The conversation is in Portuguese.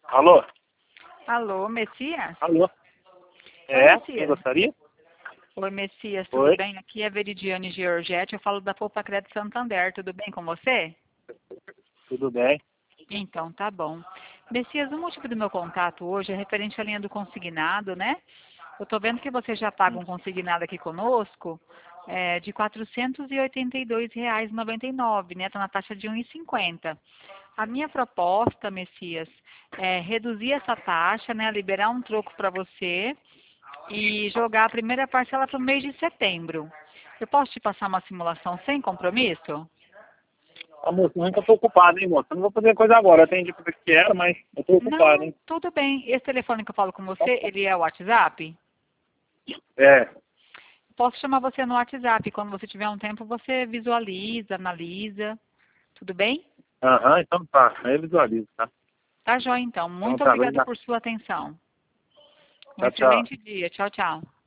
Alô? Alô, Messias? Alô? Oi, É? Messias. Quem gostaria? Oi, Messias, tudo Oi? bem? Aqui é Veridiane Georgette, eu falo da Poupa Crédito Santander, tudo bem com você? Tudo bem? Então, tá bom. Messias, o motivo do meu contato hoje é referente à linha do consignado, né? Eu tô vendo que você já paga um consignado aqui conosco de R$ 482,99, né? Tá na taxa de 1,50. A minha proposta, Messias, é reduzir essa taxa, né? Liberar um troco para você e jogar a primeira parcela para o mês de setembro. Eu posso te passar uma simulação sem compromisso? Ah, moço, não é que eu tô ocupado, hein, moço? Eu não vou fazer coisa agora. Eu atendi pra que era, mas eu tô ocupado, Não, hein? tudo bem. Esse telefone que eu falo com você, ele é o WhatsApp? É. Posso chamar você no WhatsApp. Quando você tiver um tempo, você visualiza, analisa. Tudo bem? Aham, então tá. Aí eu visualizo, tá? Tá joia, então. Então Muito tá, obrigada obrigado. por sua atenção. Um Tchau, tchau. excelente dia. Tchau, tchau.